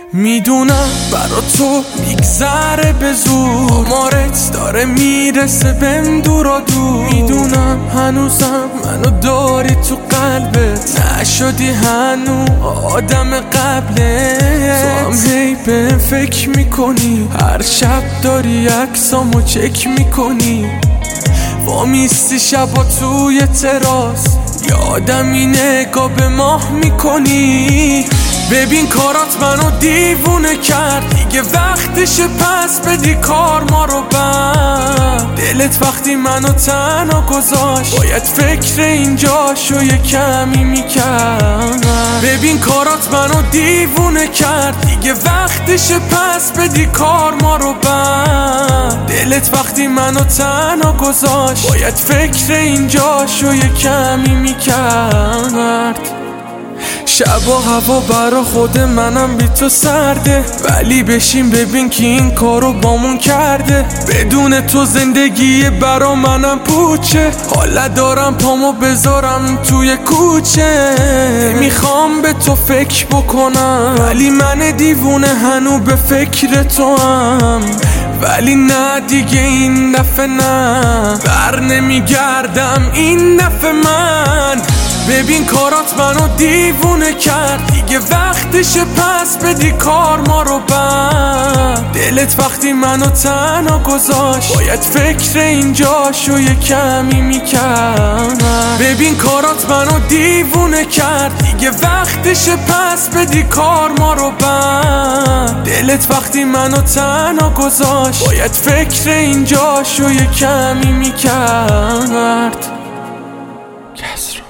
میدونم برا تو میگذره به زور، آمارت داره میرسه بهم دورا دور. میدونم هنوزم منو داری تو قلبت، نشدی هنو آدم قبله. تو هم هی بهم فکر میکنی، هر شب داری عکسامو چک میکنی، با میستی شبا توی تراس، یادمی نگاه به ماه میکنی. ببین کارات منو دیوونه کرد، دیگه وقتشه پس بدی کار ما رو بند. دلت وقتی منو تنها گذاشت، باید فکر اینجاشو یه کمی میکرد. ببین کارات منو دیوونه کرد، دیگه وقتشه پس بدی کار ما رو بند. دلت وقتی منو تنها گذاشت، باید فکر اینجاشو یه کمی میکرد. شب و هوا برا خود منم بی تو سرده، ولی بشین ببین که این کارو بامون کرده. بدون تو زندگی برا منم پوچه، حالا دارم پامو بذارم توی کوچه. میخوام به تو فکر بکنم، ولی من دیوونه هنو به فکر تو هم. ولی نه دیگه این دفعه نه، بر نمیگردم این دفعه من. ببین کارات منو دیوونه کرد، دیگه وقتشه پس بدی کار ما رو بند. دلت وقتی منو تنها گذاشت، باید فکر اینجاشو یه کمی میکرد. ببین کارات منو دیوونه کرد، دیگه وقتشه پس بدی کار ما رو بند. دلت وقتی منو تنها گذاشت، باید فکر اینجاشو یه کمی میکرد.